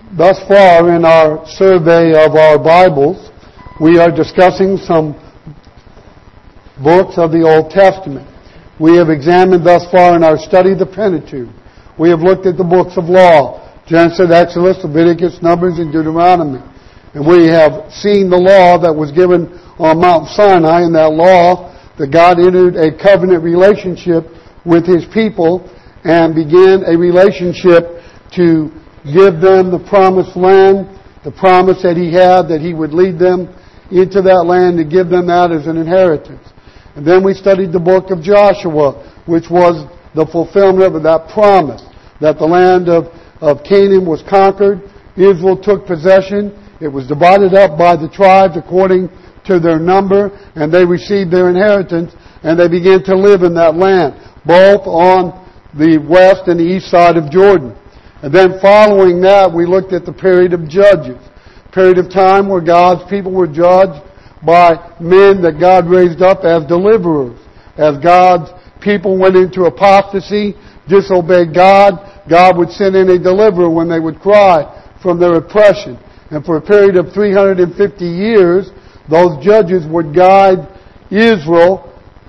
Thus far in our survey of our Bibles, we are discussing some books of the Old Testament. We have examined thus far in our study the Pentateuch. We have looked at the books of law, Genesis, Exodus, Leviticus, Numbers, and Deuteronomy. And we have seen the law that was given on Mount Sinai, and that law that God entered a covenant relationship with His people and began a relationship to give them the promised land, the promise that He had that He would lead them into that land to give them that as an inheritance. And then we studied the book of Joshua, which was the fulfillment of that promise, that the land of Canaan was conquered, Israel took possession, it was divided up by the tribes according to their number, and they received their inheritance, and they began to live in that land, both on the west and the east side of Jordan. And then following that, we looked at the period of Judges, period of time where God's people were judged by men that God raised up as deliverers. As God's people went into apostasy, disobeyed God, God would send in a deliverer when they would cry from their oppression. And for a period of 350 years, those judges would guide Israel,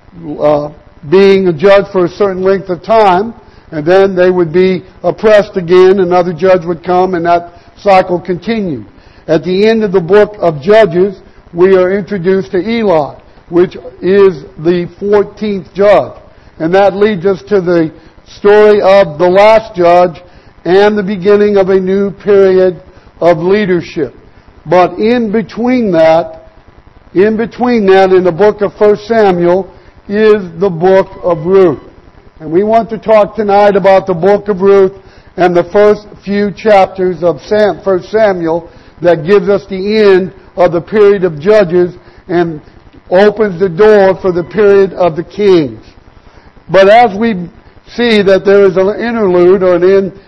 being a judge for a certain length of time, and then they would be oppressed again, another judge would come, and that cycle continued. At the end of the book of Judges, we are introduced to Eli, which is the 14th judge. And that leads us to the story of the last judge and the beginning of a new period of leadership. But in between that, in the book of 1 Samuel, is the book of Ruth. And we want to talk tonight about the book of Ruth and the first few chapters of 1 Samuel that gives us the end of the period of Judges and opens the door for the period of the Kings. But as we see that there is an interlude or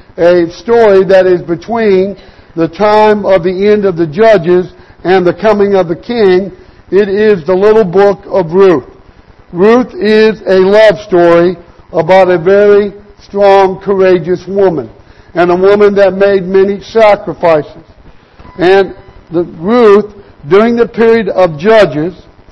a story that is between the time of the end of the Judges and the coming of the King, it is the little book of Ruth. Ruth is a love story about a very strong, courageous woman, and a woman that made many sacrifices. And Ruth, during the period of Judges,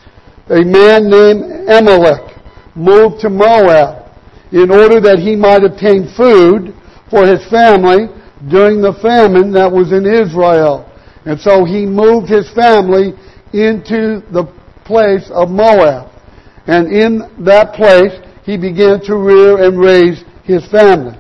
a man named Amalek moved to Moab in order that he might obtain food for his family during the famine that was in Israel. And so he moved his family into the place of Moab. And in that place, he began to rear and raise his family.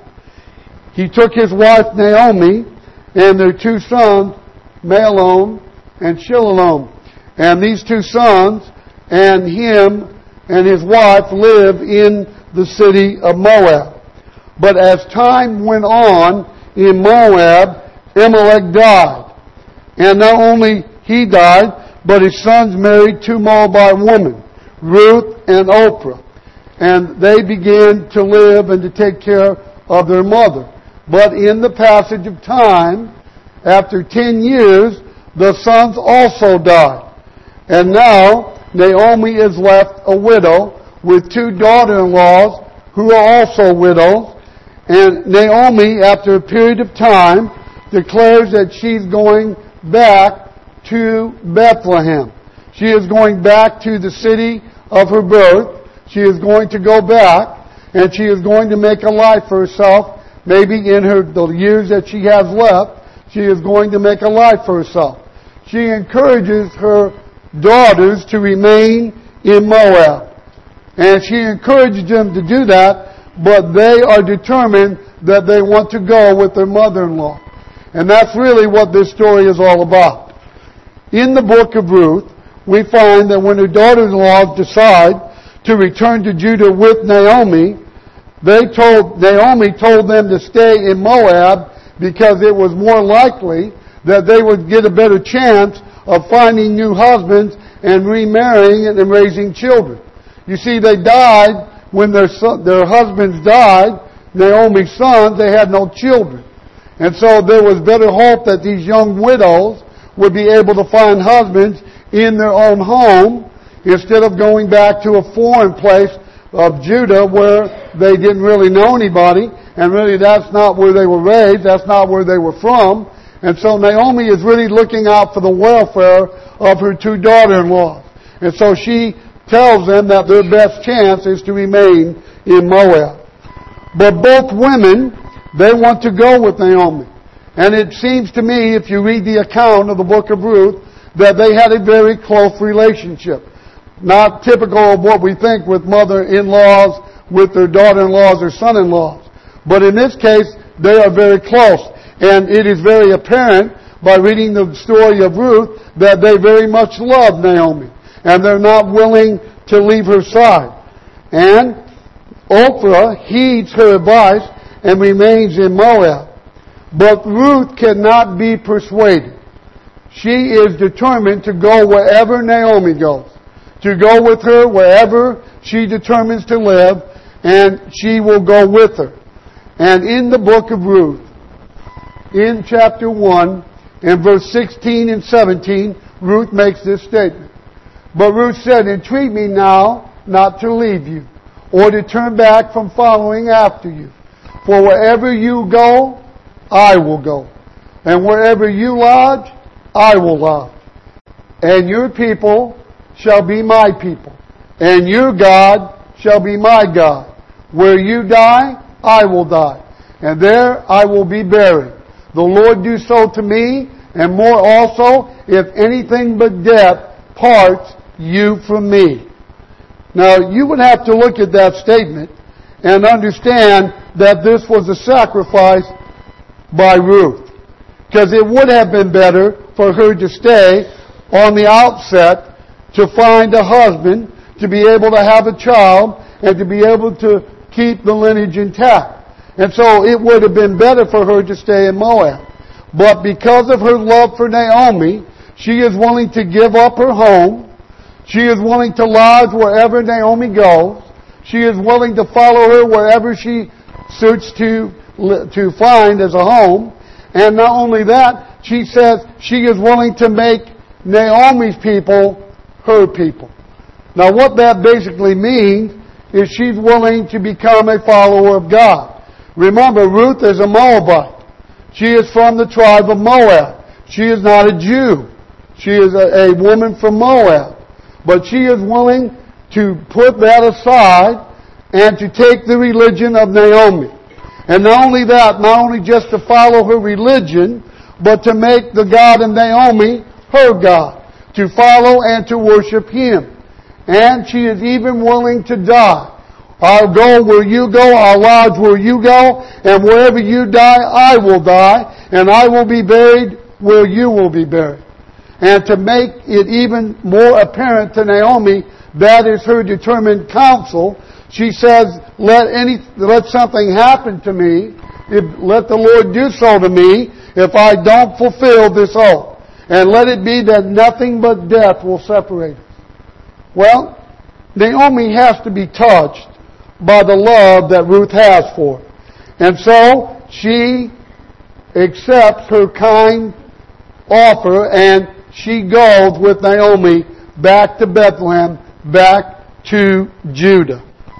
He took his wife Naomi and their two sons, Mahlon and Chilion. And these two sons and him and his wife live in the city of Moab. But as time went on in Moab, Amalek died. And not only he died, but his sons married two Moabite women, Ruth and Oprah. And they began to live and to take care of their mother. But in the passage of time, after 10 years, the sons also died. And now Naomi is left a widow with two daughter-in-laws who are also widows. And Naomi, after a period of time, declares that she's going back to Bethlehem. She is going back to the city of her birth. She is going to go back, and she is going to make a life for herself. Maybe in the years that she has left, she is going to make a life for herself. She encourages her daughters to remain in Moab. And she encourages them to do that, but they are determined that they want to go with their mother-in-law. And that's really what this story is all about. In the book of Ruth, we find that when her daughters-in-law decide to return to Judah with Naomi, Naomi told them to stay in Moab because it was more likely that they would get a better chance of finding new husbands and remarrying and raising children. You see, they died when their husbands died, Naomi's sons, they had no children. And so there was better hope that these young widows would be able to find husbands in their own home instead of going back to a foreign place of Judah where they didn't really know anybody, and really that's not where they were raised, that's not where they were from, And so Naomi is really looking out for the welfare of her two daughter-in-laws. And so she tells them that their best chance is to remain in Moab. But both women, they want to go with Naomi. And it seems to me, if you read the account of the book of Ruth, that they had a very close relationship. Not typical of what we think with mother-in-laws, with their daughter-in-laws or son-in-laws. But in this case, they are very close. And it is very apparent by reading the story of Ruth that they very much love Naomi. And they're not willing to leave her side. And Orpah heeds her advice and remains in Moab. But Ruth cannot be persuaded. She is determined to go wherever Naomi goes. To go with her wherever she determines to live, and she will go with her. And in the book of Ruth, in chapter 1, in verse 16 and 17, Ruth makes this statement. But Ruth said, "Entreat me now not to leave you, or to turn back from following after you. For wherever you go, I will go. And wherever you lodge, I will lodge. And your people shall be my people. And your God shall be my God. Where you die, I will die. And there I will be buried. The Lord do so to me, and more also, if anything but death parts you from me." Now, you would have to look at that statement and understand that this was a sacrifice by Ruth. Because it would have been better for her to stay on the outset to find a husband, to be able to have a child, and to be able to keep the lineage intact. And so it would have been better for her to stay in Moab. But because of her love for Naomi, she is willing to give up her home. She is willing to lodge wherever Naomi goes. She is willing to follow her wherever she searches to find as a home. And not only that, she says she is willing to make Naomi's people her people. Now what that basically means is she's willing to become a follower of God. Remember, Ruth is a Moabite. She is from the tribe of Moab. She is not a Jew. She is a woman from Moab. But she is willing to put that aside and to take the religion of Naomi. And not only that, not only just to follow her religion, but to make the God of Naomi her God. To follow and to worship Him. And she is even willing to die. I'll go where you go, I'll lodge where you go, and wherever you die, I will die, and I will be buried where you will be buried. And to make it even more apparent to Naomi, that is her determined counsel. She says, let something happen to me, let the Lord do so to me, if I don't fulfill this oath. And let it be that nothing but death will separate us. Well, Naomi has to be touched by the love that Ruth has for her. And so she accepts her kind offer and she goes with Naomi back to Bethlehem, back to Judah.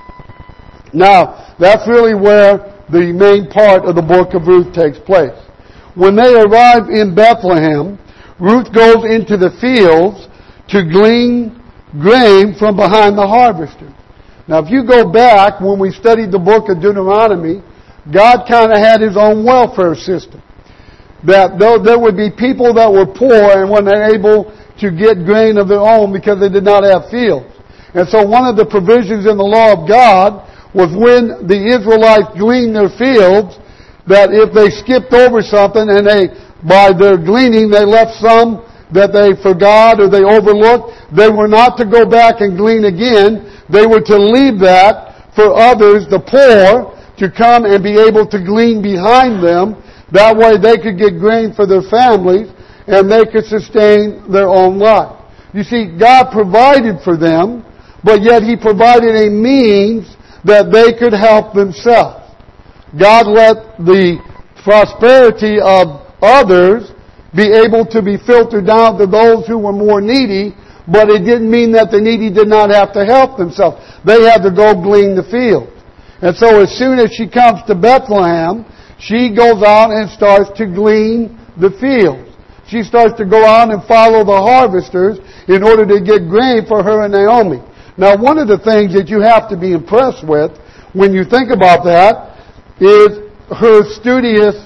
Now, that's really where the main part of the book of Ruth takes place. When they arrive in Bethlehem, Ruth goes into the fields to glean grain from behind the harvester. Now, if you go back, when we studied the book of Deuteronomy, God kind of had His own welfare system. That there would be people that were poor and weren't able to get grain of their own because they did not have fields. And so one of the provisions in the law of God was when the Israelites gleaned their fields, that if they skipped over something and by their gleaning, they left some that they forgot or they overlooked, they were not to go back and glean again. They were to leave that for others, the poor, to come and be able to glean behind them. That way they could get grain for their families and they could sustain their own life. You see, God provided for them, but yet He provided a means that they could help themselves. God let the prosperity of others be able to be filtered down to those who were more needy, but it didn't mean that the needy did not have to help themselves. They had to go glean the field. And so as soon as she comes to Bethlehem, she goes out and starts to glean the fields. She starts to go out and follow the harvesters in order to get grain for her and Naomi. Now, one of the things that you have to be impressed with when you think about that is her studious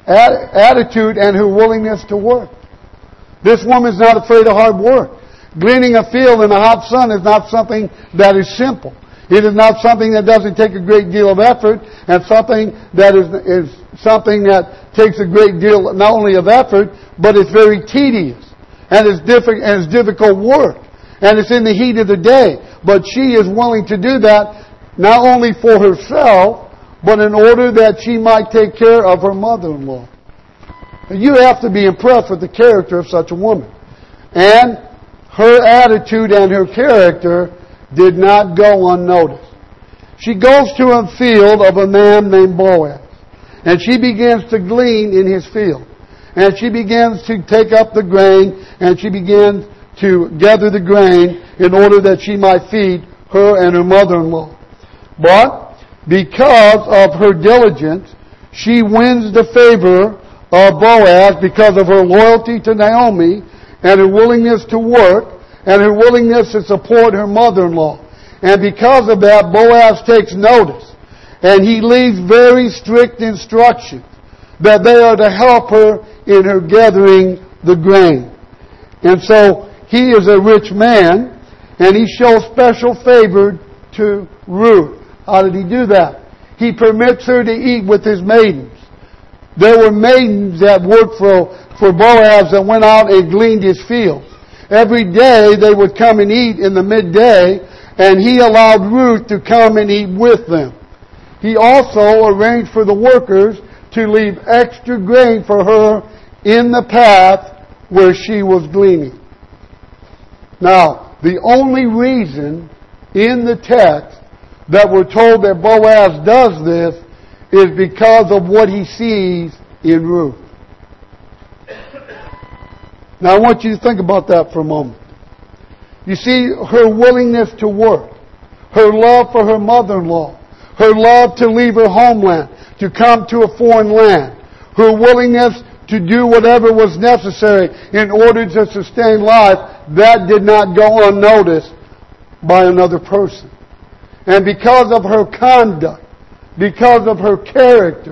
attitude and her willingness to work. This woman's not afraid of hard work. Gleaning a field in the hot sun is not something that is simple. It is not something that doesn't take a great deal of effort, and something that is something that takes a great deal not only of effort, but it's very tedious and it's difficult work, and it's in the heat of the day. But she is willing to do that not only for herself, but in order that she might take care of her mother-in-law. You have to be impressed with the character of such a woman. And her attitude and her character did not go unnoticed. She goes to a field of a man named Boaz, and she begins to glean in his field. And she begins to take up the grain, and she begins to gather the grain in order that she might feed her and her mother-in-law. But because of her diligence, she wins the favor of Boaz because of her loyalty to Naomi and her willingness to work and her willingness to support her mother-in-law. And because of that, Boaz takes notice, and he leaves very strict instructions that they are to help her in her gathering the grain. And so he is a rich man, and he shows special favor to Ruth. How did he do that? He permits her to eat with his maidens. There were maidens that worked for Boaz that went out and gleaned his fields. Every day they would come and eat in the midday, and he allowed Ruth to come and eat with them. He also arranged for the workers to leave extra grain for her in the path where she was gleaning. Now, the only reason in the text that we're told that Boaz does this is because of what he sees in Ruth. Now I want you to think about that for a moment. You see, her willingness to work, her love for her mother-in-law, her love to leave her homeland, to come to a foreign land, her willingness to do whatever was necessary in order to sustain life, that did not go unnoticed by another person. And because of her conduct, because of her character,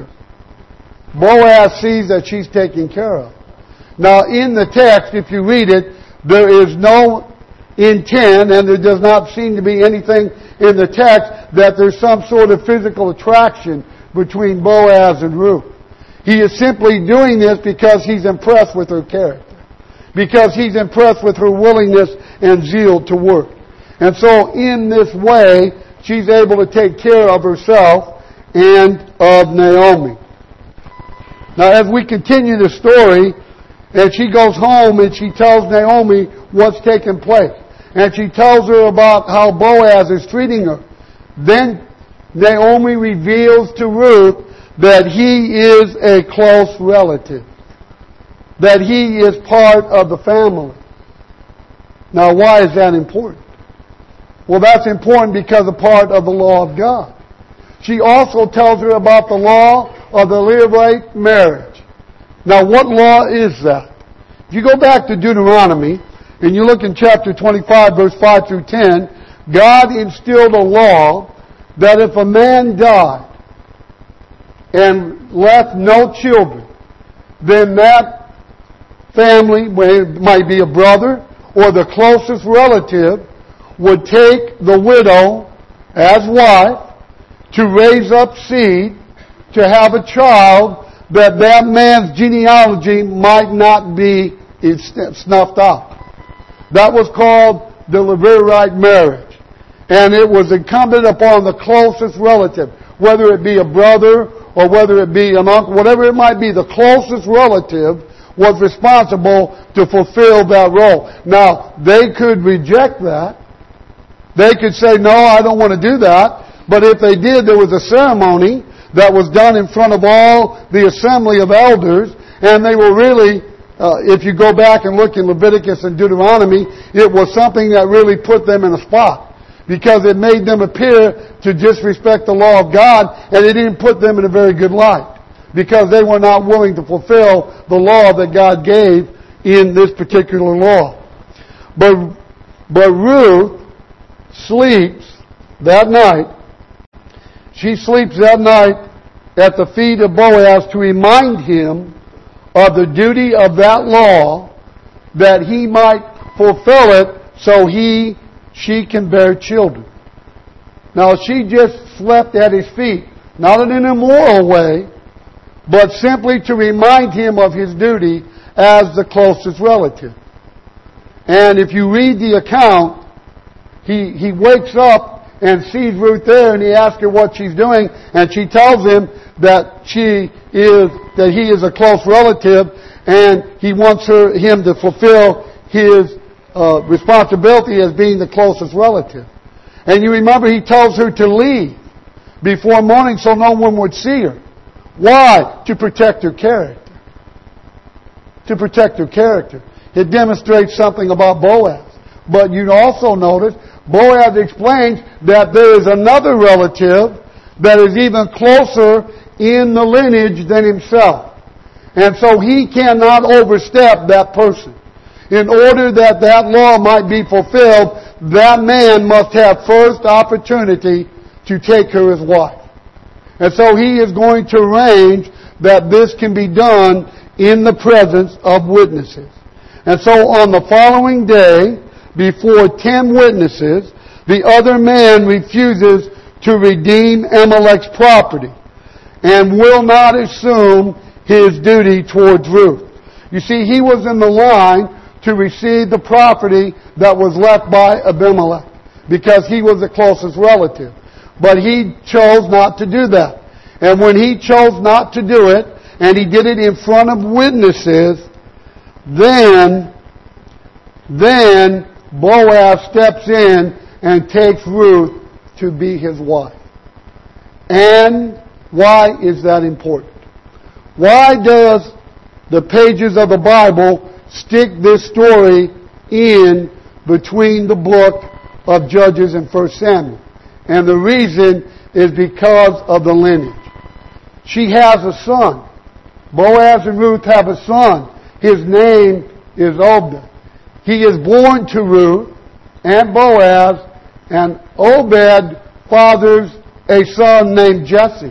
Boaz sees that she's taken care of. Now, in the text, if you read it, there is no intent, and there does not seem to be anything in the text that there's some sort of physical attraction between Boaz and Ruth. He is simply doing this because he's impressed with her character, because he's impressed with her willingness and zeal to work. And so, in this way, she's able to take care of herself and of Naomi. Now, as we continue the story, and she goes home and she tells Naomi what's taken place. And she tells her about how Boaz is treating her. Then Naomi reveals to Ruth that he is a close relative. That he is part of the family. Now, why is that important? Well, that's important because a part of the law of God. She also tells her about the law of the Levite marriage. Now, what law is that? If you go back to Deuteronomy, and you look in chapter 25, verse 5 through 10, God instilled a law that if a man died and left no children, then that family, it might be a brother or the closest relative, would take the widow as wife to raise up seed, to have a child, that man's genealogy might not be snuffed out. That was called the Levite marriage. And it was incumbent upon the closest relative, whether it be a brother or whether it be an uncle, whatever it might be, the closest relative was responsible to fulfill that role. Now, they could reject that. They could say, no, I don't want to do that. But if they did, there was a ceremony that was done in front of all the assembly of elders, and they were really, if you go back and look in Leviticus and Deuteronomy, it was something that really put them in a spot, because it made them appear to disrespect the law of God, and it didn't put them in a very good light. because they were not willing to fulfill the law that God gave in this particular law. But Ruth sleeps that night. She sleeps that night at the feet of Boaz to remind him of the duty of that law, that he might fulfill it so she can bear children. Now, she just slept at his feet, not in an immoral way, but simply to remind him of his duty as the closest relative. And if you read the account, he wakes up and sees Ruth there, and he asks her what she's doing, and she tells him that he is a close relative, and he wants him to fulfill his responsibility as being the closest relative. And you remember he tells her to leave before morning so no one would see her. Why? To protect her character. To protect her character. It demonstrates something about Boaz. But you also notice Boaz explains that there is another relative that is even closer in the lineage than himself. And so he cannot overstep that person. In order that that law might be fulfilled, that man must have first opportunity to take her as wife. And so he is going to arrange that this can be done in the presence of witnesses. And so on the following day, before 10 witnesses, the other man refuses to redeem Amalek's property and will not assume his duty towards Ruth. You see, he was in the line to receive the property that was left by Abimelech because he was the closest relative. But he chose not to do that. And when he chose not to do it, and he did it in front of witnesses, then Boaz steps in and takes Ruth to be his wife. And why is that important? Why does the pages of the Bible stick this story in between the book of Judges and 1 Samuel? And the reason is because of the lineage. She has a son. Boaz and Ruth have a son. His name is Obed. He is born to Ruth and Boaz, and Obed fathers a son named Jesse.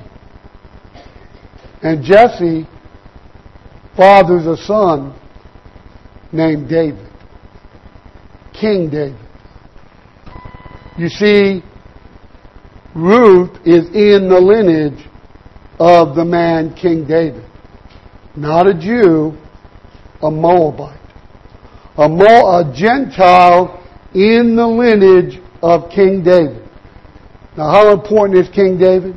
And Jesse fathers a son named David. King David. You see, Ruth is in the lineage of the man King David. Not a Jew, a Moabite. A Gentile in the lineage of King David. Now, how important is King David?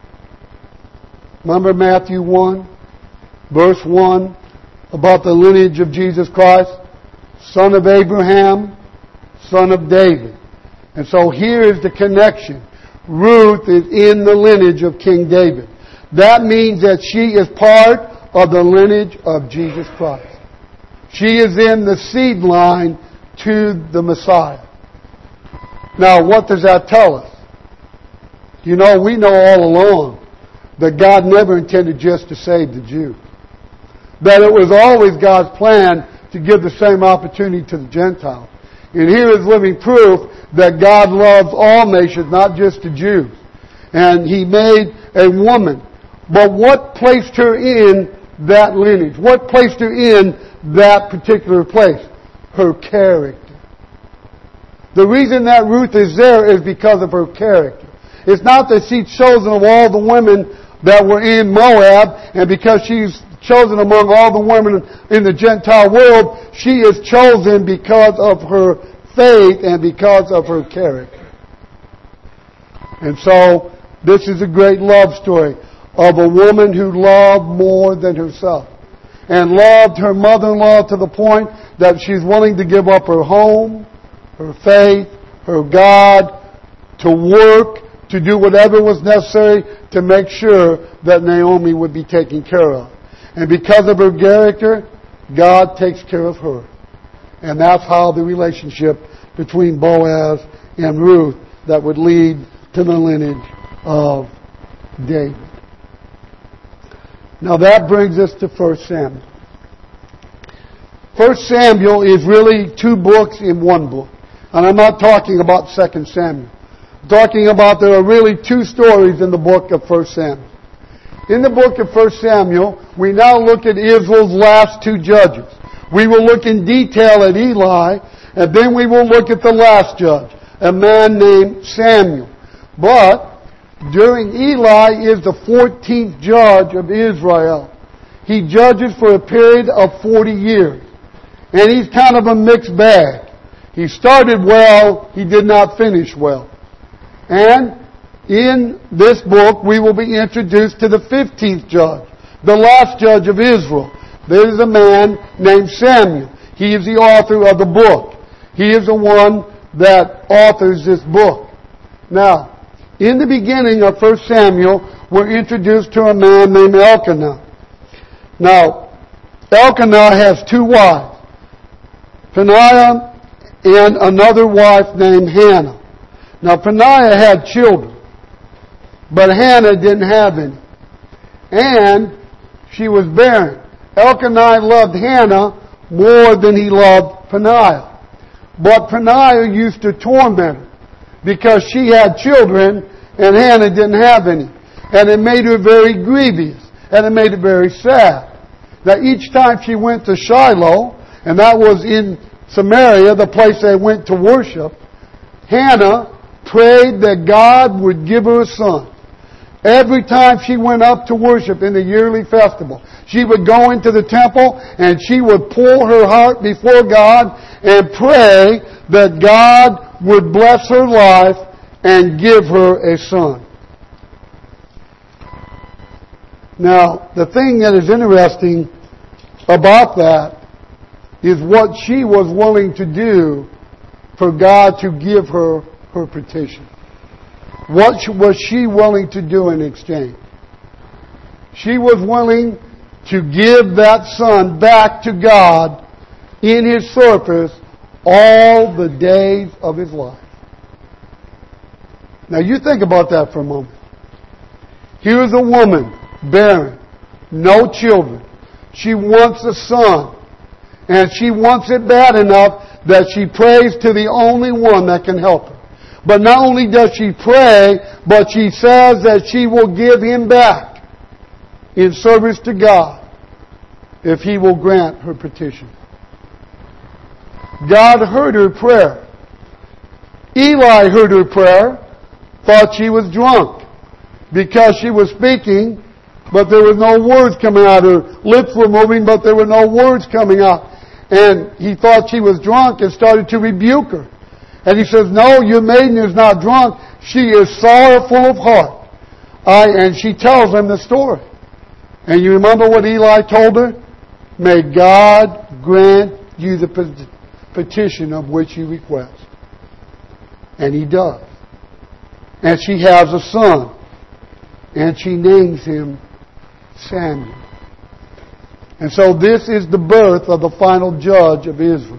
Remember Matthew 1, verse 1, about the lineage of Jesus Christ? Son of Abraham, son of David. And so here is the connection. Ruth is in the lineage of King David. That means that she is part of the lineage of Jesus Christ. She is in the seed line to the Messiah. Now, what does that tell us? You know, we know all along that God never intended just to save the Jews. That it was always God's plan to give the same opportunity to the Gentiles. And here is living proof that God loves all nations, not just the Jews. And He made a woman. But what placed her in that lineage? What placed her in that particular place? Her character. The reason that Ruth is there is because of her character. It's not that she's chosen of all the women that were in Moab, and because she's chosen among all the women in the Gentile world, she is chosen because of her faith and because of her character. And so, this is a great love story of a woman who loved more than herself. And loved her mother-in-law to the point that she's willing to give up her home, her faith, her God, to work, to do whatever was necessary to make sure that Naomi would be taken care of. And because of her character, God takes care of her. And that's how the relationship between Boaz and Ruth that would lead to the lineage of David. Now that brings us to 1 Samuel. 1 Samuel is really two books in one book. And I'm not talking about 2 Samuel. I'm talking about there are really two stories in the book of 1 Samuel. In the book of 1 Samuel, we now look at Israel's last two judges. We will look in detail at Eli, and then we will look at the last judge, a man named Samuel. But during Eli is the 14th judge of Israel. He judges for a period of 40 years. And he's kind of a mixed bag. He started well, he did not finish well. And in this book, we will be introduced to the 15th judge, the last judge of Israel. There is a man named Samuel. He is the author of the book. He is the one that authors this book. Now, in the beginning of 1 Samuel, we're introduced to a man named Elkanah. Now, Elkanah has two wives, Peninnah and another wife named Hannah. Now, Peninnah had children, but Hannah didn't have any. And she was barren. Elkanah loved Hannah more than he loved Peninnah. But Peninnah used to torment her because she had children and Hannah didn't have any. And it made her very grievous. And it made her very sad. Now each time she went to Shiloh, and that was in Samaria, the place they went to worship, Hannah prayed that God would give her a son. Every time she went up to worship in the yearly festival, she would go into the temple and she would pour her heart before God and pray that God would bless her life and give her a son. Now, the thing that is interesting about that is what she was willing to do for God to give her her petition. What was she willing to do in exchange? She was willing to give that son back to God in his service all the days of his life. Now you think about that for a moment. Here's a woman, barren, no children. She wants a son. And she wants it bad enough that she prays to the only one that can help her. But not only does she pray, but she says that she will give him back in service to God if he will grant her petition. God heard her prayer. Eli heard her prayer, thought she was drunk because she was speaking, but there were no words coming out. Her lips were moving, but there were no words coming out. And he thought she was drunk and started to rebuke her. And he says, no, your maiden is not drunk. She is sorrowful of heart. And she tells him the story. And you remember what Eli told her? May God grant you the petition of which you request. And he does. And she has a son. And she names him Samuel. And so this is the birth of the final judge of Israel.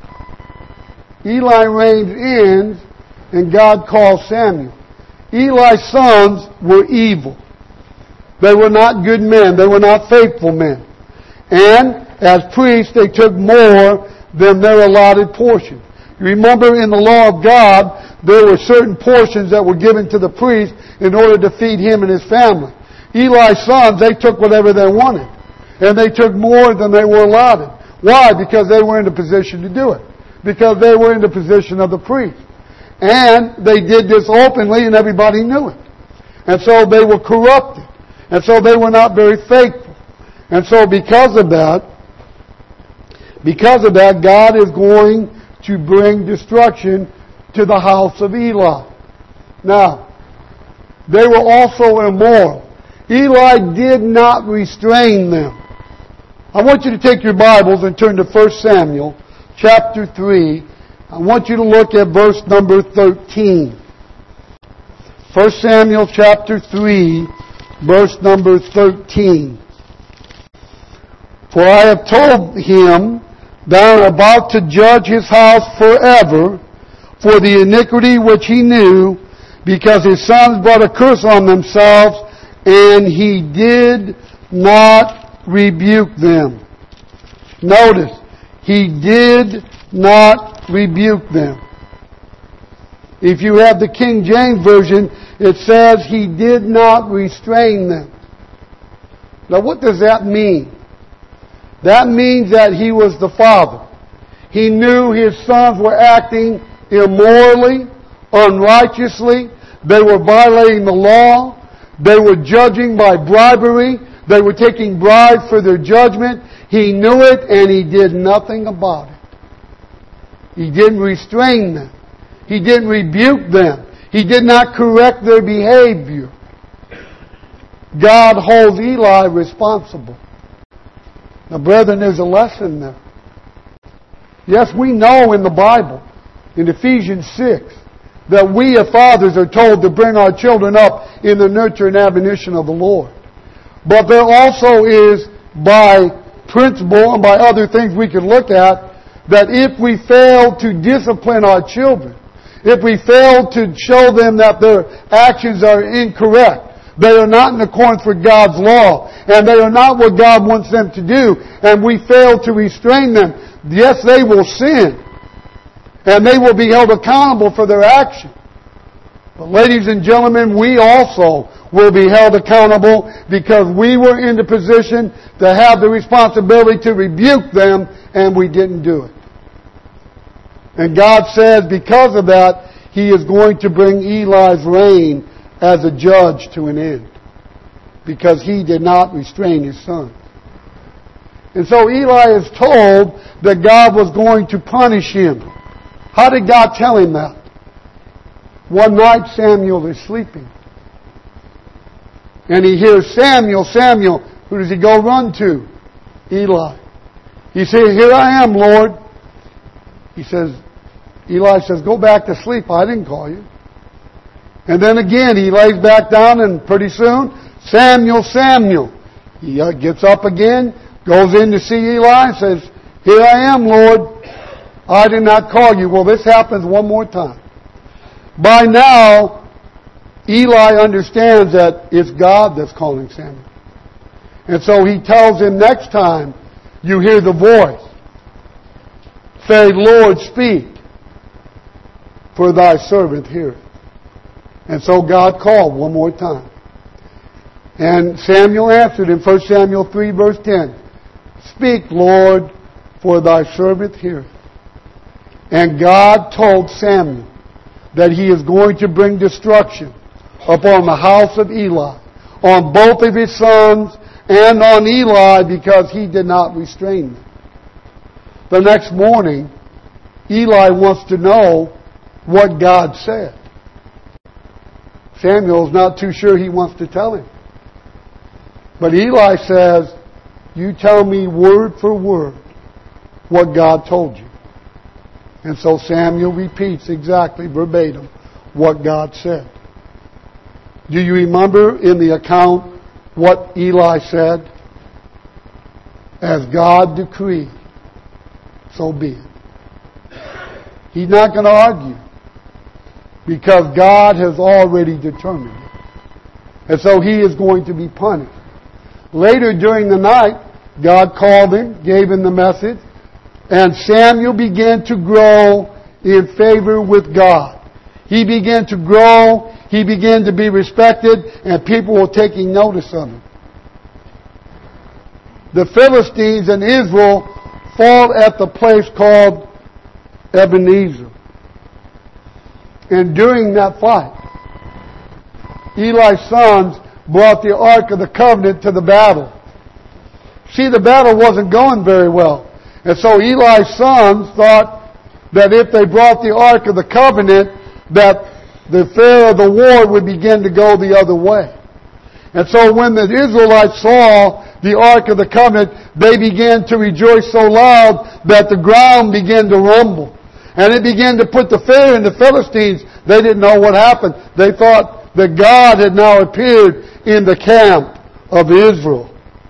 Eli reigns ends, and God calls Samuel. Eli's sons were evil. They were not good men. They were not faithful men. And as priests, they took more than their allotted portion. You remember in the law of God, there were certain portions that were given to the priest in order to feed him and his family. Eli's sons, they took whatever they wanted. And they took more than they were allotted. Why? Because they were in a position to do it. Because they were in the position of the priest. And they did this openly and everybody knew it. And so they were corrupted. And so they were not very faithful. And so because of that, God is going to bring destruction to the house of Eli. Now, they were also immoral. Eli did not restrain them. I want you to take your Bibles and turn to 1 Samuel chapter 3. I want you to look at verse number 13. 1 Samuel chapter 3, verse number 13. For I have told him, thou art about to judge his house forever for the iniquity which he knew, because his sons brought a curse on themselves, and he did not rebuke them. Notice, he did not rebuke them. If you have the King James Version, it says he did not restrain them. Now what does that mean? That means that he was the father. He knew his sons were acting immorally, unrighteously. They were violating the law. They were judging by bribery. They were taking bribes for their judgment. He knew it and he did nothing about it. He didn't restrain them. He didn't rebuke them. He did not correct their behavior. God holds Eli responsible. Now, brethren, there's a lesson there. Yes, we know in the Bible, in Ephesians 6, that we as fathers are told to bring our children up in the nurture and admonition of the Lord. But there also is, by principle and by other things we can look at, that if we fail to discipline our children, if we fail to show them that their actions are incorrect, they are not in accordance with God's law, and they are not what God wants them to do, and we fail to restrain them, yes, they will sin, and they will be held accountable for their action. But ladies and gentlemen, we also will be held accountable because we were in the position to have the responsibility to rebuke them, and we didn't do it. And God says because of that, He is going to bring Eli's reign as a judge to an end. Because he did not restrain his son. And so Eli is told that God was going to punish him. How did God tell him that? One night Samuel is sleeping. And he hears Samuel, Samuel. Who does he go run to? Eli. He says, "Here I am, Lord." Eli says, "Go back to sleep. I didn't call you." And then again, he lays back down, and pretty soon, "Samuel, Samuel." He gets up again, goes in to see Eli, and says, "Here I am, Lord. I did not call you." Well, this happens one more time. By now, Eli understands that it's God that's calling Samuel. And so he tells him, next time you hear the voice, say, "Lord, speak, for thy servant heareth." And so God called one more time. And Samuel answered in 1 Samuel 3 verse 10, "Speak, Lord, for thy servant heareth." And God told Samuel that he is going to bring destruction upon the house of Eli, on both of his sons and on Eli, because he did not restrain them. The next morning, Eli wants to know what God said. Samuel's not too sure he wants to tell him. But Eli says, "You tell me word for word what God told you." And so Samuel repeats exactly verbatim what God said. Do you remember in the account what Eli said? "As God decreed, so be it." He's not going to argue, because God has already determined it. And so he is going to be punished. Later during the night, God called him, gave him the message, and Samuel began to grow in favor with God. He began to grow, he began to be respected, and people were taking notice of him. The Philistines and Israel fought at the place called Ebenezer. And during that fight, Eli's sons brought the Ark of the Covenant to the battle. See, the battle wasn't going very well. And so Eli's sons thought that if they brought the Ark of the Covenant, that the affair of the war would begin to go the other way. And so when the Israelites saw the Ark of the Covenant, they began to rejoice so loud that the ground began to rumble. And it began to put the fear in the Philistines. They didn't know what happened. They thought that God had now appeared in the camp of Israel.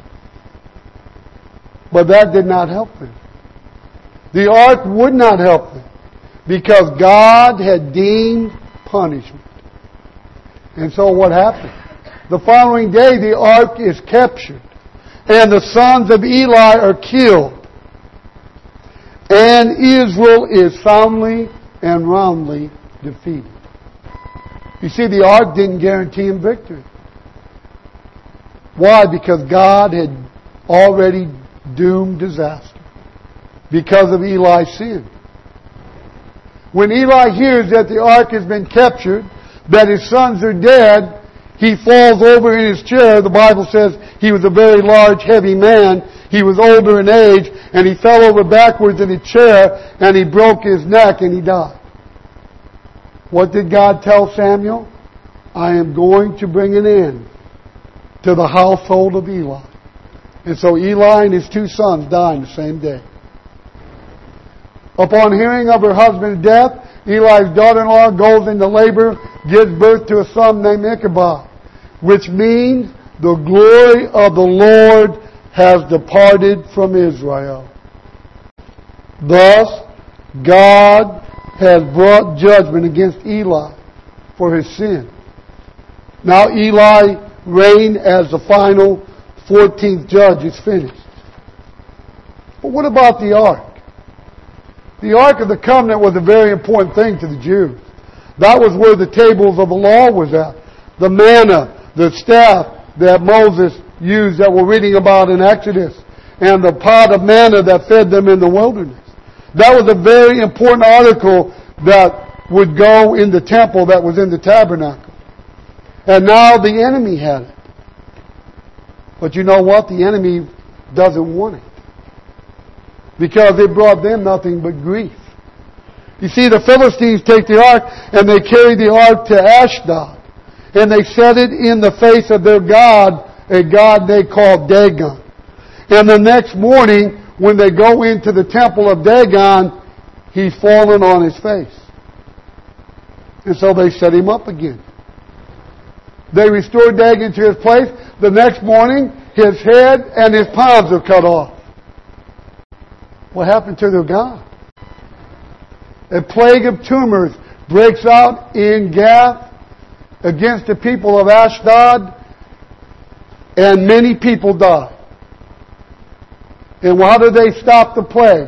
But that did not help them. The ark would not help them, because God had deemed punishment. And so what happened? The following day the ark is captured. and the sons of Eli are killed. And Israel is soundly and roundly defeated. You see, the ark didn't guarantee him victory. Why? Because God had already doomed disaster because of Eli's sin. When Eli hears that the ark has been captured, that his sons are dead, he falls over in his chair. The Bible says he was a very large, heavy man. He was older in age, and he fell over backwards in his chair, and he broke his neck, and he died. What did God tell Samuel? I am going to bring an end to the household of Eli. And so Eli and his two sons died the same day. Upon hearing of her husband's death, Eli's daughter-in-law goes into labor, gives birth to a son named Ichabod, which means the glory of the Lord has departed from Israel. Thus, God has brought judgment against Eli for his sin. Now Eli reigned as the final 14th judge is finished. But what about the ark? The Ark of the Covenant was a very important thing to the Jews. That was where the tables of the law was at. The manna, the staff that Moses used that we're reading about in Exodus, and the pot of manna that fed them in the wilderness. That was a very important article that would go in the temple that was in the tabernacle. And now the enemy had it. But you know what? The enemy doesn't want it. Because it brought them nothing but grief. You see, the Philistines take the ark and they carry the ark to Ashdod. And they set it in the face of their god, a god they called Dagon. And the next morning, when they go into the temple of Dagon, he's fallen on his face. And so they set him up again. They restored Dagon to his place. The next morning, his head and his palms are cut off. What happened to their God? A plague of tumors breaks out in Gath against the people of Ashdod, and many people die. And how do they stop the plague?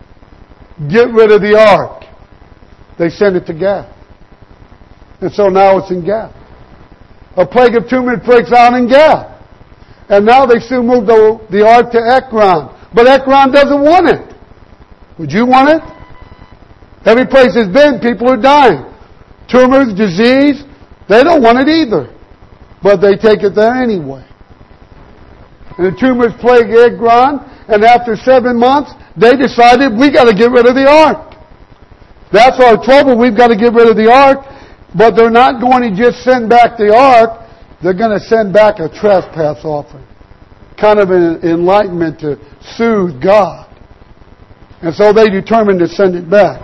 Get rid of the ark. They send it to Gath. And so now it's in Gath. A plague of tumors breaks out in Gath. And now they soon move the ark to Ekron. But Ekron doesn't want it. Would you want it? Every place it's been, people are dying. Tumors, disease, they don't want it either. But they take it there anyway. And the tumors plague Ekron, and after 7 months, they decided we got to get rid of the ark. That's our trouble, we've got to get rid of the ark. But they're not going to just send back the ark, they're going to send back a trespass offering. Kind of an enlightenment to soothe God. And so they determined to send it back.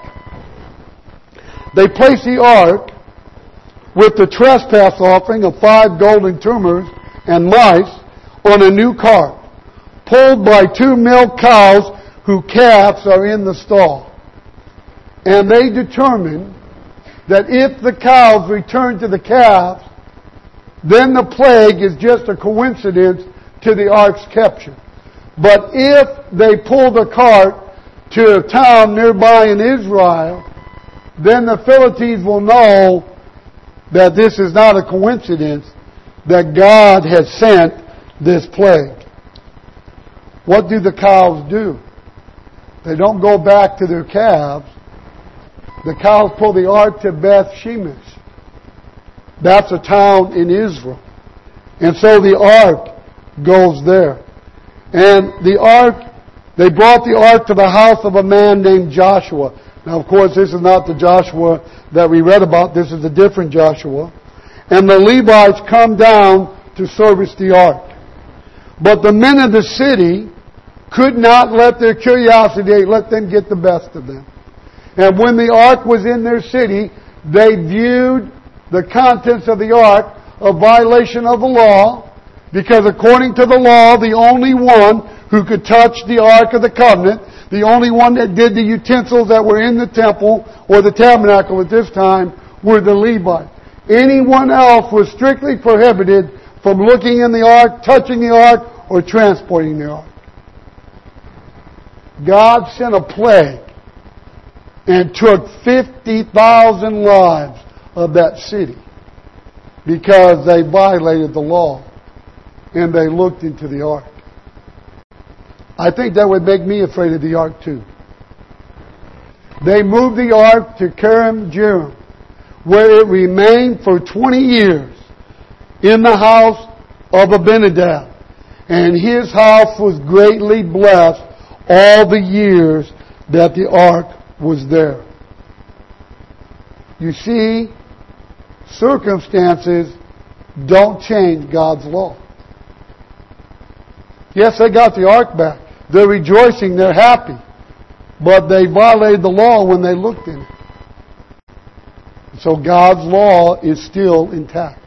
They placed the ark with the trespass offering of 5 golden tumors and mice on a new cart, pulled by 2 milk cows whose calves are in the stall. And they determined that if the cows return to the calves, then the plague is just a coincidence to the ark's capture. But if they pull the cart to a town nearby in Israel, then the Philistines will know that this is not a coincidence, that God has sent this plague. What do the cows do? They don't go back to their calves. The cows pull the ark to Beth Shemesh. That's a town in Israel. And so the ark goes there. And the ark, they brought the ark to the house of a man named Joshua. Now, of course, this is not the Joshua that we read about. This is a different Joshua. And the Levites come down to service the ark. But the men of the city could not let their curiosity, let them get the best of them. And when the ark was in their city, they viewed the contents of the ark a violation of the law, because according to the law, the only one who could touch the Ark of the Covenant, the only one that did the utensils that were in the temple or the tabernacle at this time, were the Levites. Anyone else was strictly prohibited from looking in the ark, touching the ark, or transporting the ark. God sent a plague and took 50,000 lives of that city because they violated the law and they looked into the ark. I think that would make me afraid of the ark too. They moved the ark to Kerem Jearim, where it remained for 20 years in the house of Abinadab. And his house was greatly blessed all the years that the ark was there. You see, circumstances don't change God's law. Yes, they got the ark back. They're rejoicing, they're happy. But they violated the law when they looked in it. So God's law is still intact.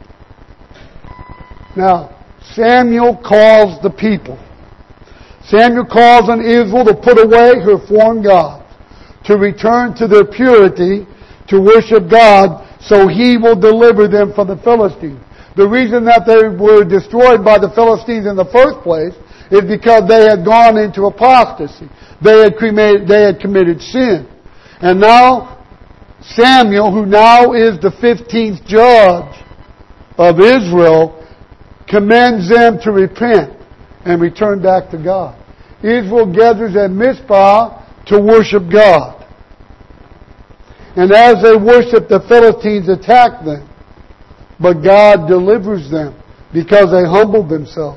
Now, Samuel calls the people. Samuel calls on Israel to put away her foreign gods, to return to their purity, to worship God, so He will deliver them from the Philistines. The reason that they were destroyed by the Philistines in the first place is because they had gone into apostasy. They had committed sin. And now, Samuel, who now is the 15th judge of Israel, commends them to repent and return back to God. Israel gathers at Mizpah to worship God. And as they worship, the Philistines attack them. But God delivers them because they humbled themselves.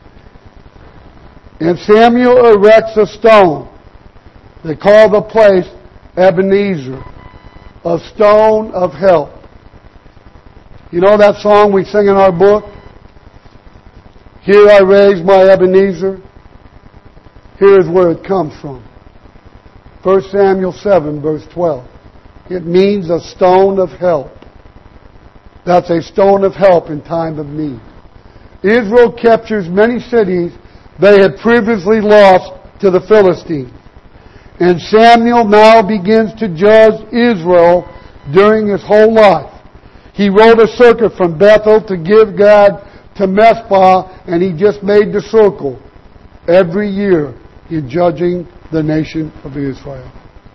And Samuel erects a stone. They call the place Ebenezer, a stone of help. You know that song we sing in our book? Here I raise my Ebenezer. Here's where it comes from. 1 Samuel 7, verse 12. It means a stone of help. That's a stone of help in time of need. Israel captures many cities they had previously lost to the Philistines. And Samuel now begins to judge Israel during his whole life. He rode a circuit from Bethel to Gilead to Mizpah, and he just made the circle every year in judging the nation of Israel.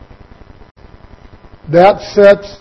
That sets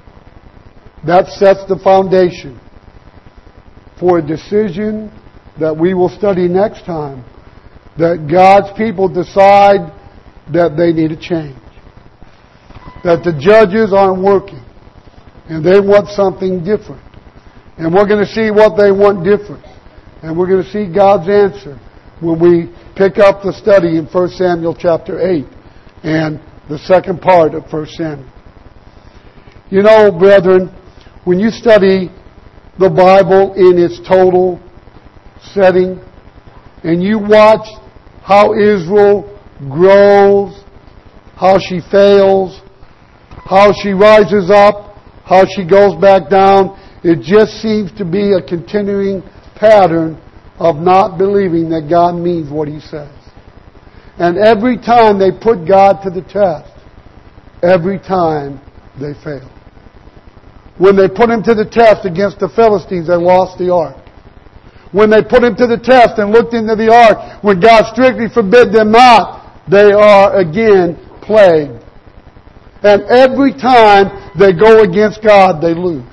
the foundation for a decision that we will study next time, that God's people decide that they need a change. That the judges aren't working and they want something different. And we're going to see what they want different. And we're going to see God's answer when we pick up the study in 1 Samuel chapter 8 and the second part of 1 Samuel. You know, brethren, when you study the Bible in its total setting and you watch how Israel grows, how she fails, how she rises up, how she goes back down, it just seems to be a continuing pattern of not believing that God means what He says. And every time they put God to the test, every time they fail. When they put Him to the test against the Philistines, they lost the ark. When they put Him to the test and looked into the ark, when God strictly forbid them not, they are again plagued. And every time they go against God, they lose.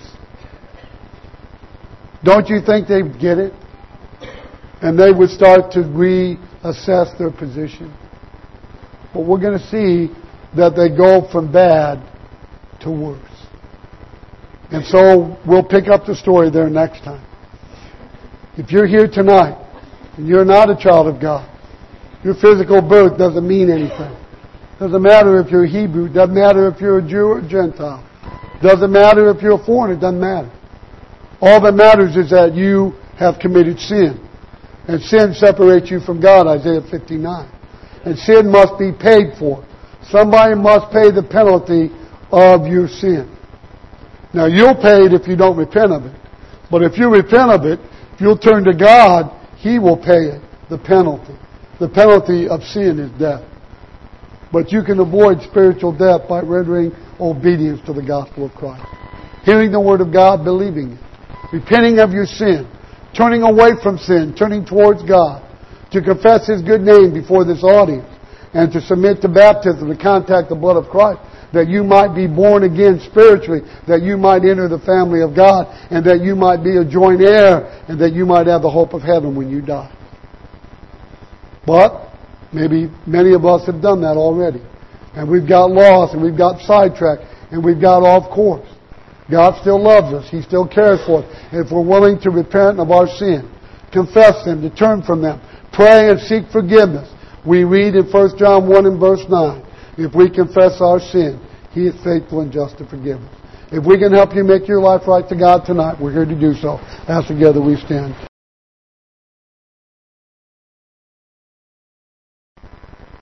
Don't you think they get it? And they would start to reassess their position. But we're going to see that they go from bad to worse. And so we'll pick up the story there next time. If you're here tonight and you're not a child of God, your physical birth doesn't mean anything. Doesn't matter if you're a Hebrew. Doesn't matter if you're a Jew or a Gentile. Doesn't matter if you're a foreigner. Doesn't matter. All that matters is that you have committed sin. And sin separates you from God, Isaiah 59. And sin must be paid for. Somebody must pay the penalty of your sin. Now, you'll pay it if you don't repent of it. But if you repent of it, if you'll turn to God, He will pay it, the penalty. The penalty of sin is death. But you can avoid spiritual death by rendering obedience to the gospel of Christ. Hearing the Word of God, believing it. Repenting of your sin. Turning away from sin. Turning towards God. to confess His good name before this audience, and to submit to baptism, to contact the blood of Christ, that you might be born again spiritually, that you might enter the family of God, and that you might be a joint heir, and that you might have the hope of heaven when you die. But maybe many of us have done that already. And we've got lost, and we've got sidetracked, and we've got off course. God still loves us. He still cares for us. And if we're willing to repent of our sin, confess them, to turn from them, pray and seek forgiveness, we read in 1 John 1 and verse 9, if we confess our sin, He is faithful and just to forgive us. If we can help you make your life right to God tonight, we're here to do so. As together we stand.